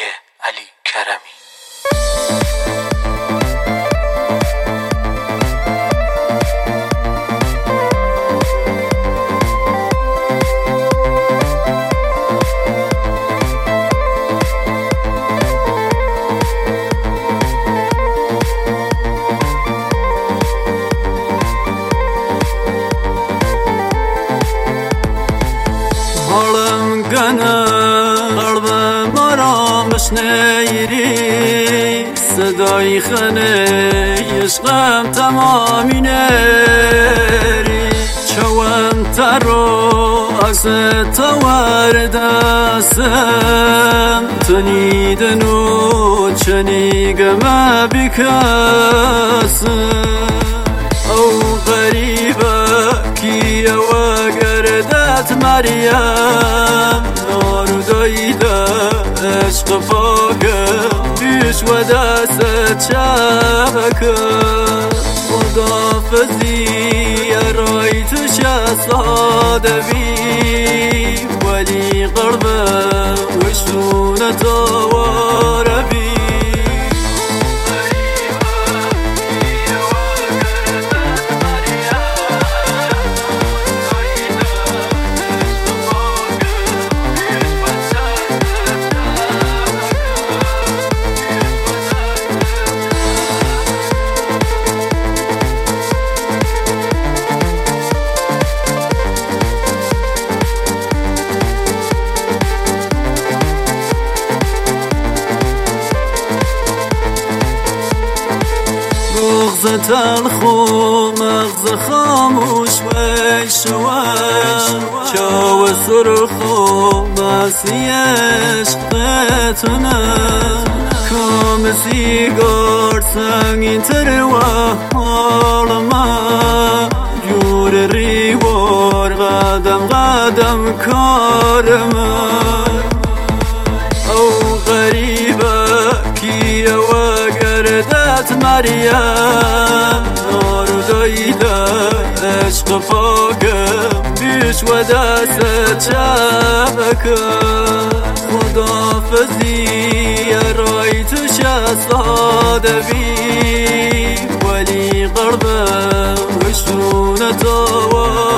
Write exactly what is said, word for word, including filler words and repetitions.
علی کرمی. حالم گنه قلبم مرا مشنیری صدای خنه عشقم تمامی نری چوم ترو عکس توردستم تنیدنو چنیگم بکسم او غریبه کیه و گردت مریم نارو دایده عشق پاکم پیش و دست چبکم خدافزی رای تو شهزاده بی ولی قلبم وشونه تو واربی مغز تلخ و مغز خاموش ویشوش چاو سرخ و مسی عشقتونه کام سیگار سنگین تر و حال من جور ریوار قدم قدم کار من او غریبه کیه و گردت مریم نارو دایده عشق پاکم پیش و دست چبکم خدافزی رای تو شهزاده بی ولی قلبم وشونه تو